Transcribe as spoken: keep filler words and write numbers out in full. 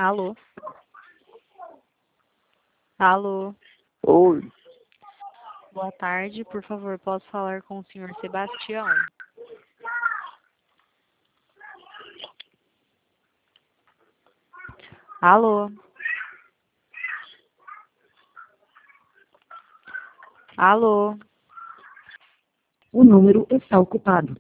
Alô? Alô? Oi, Boa tarde, por favor, posso falar com o senhor Sebastião? Alô? Alô? O número está ocupado.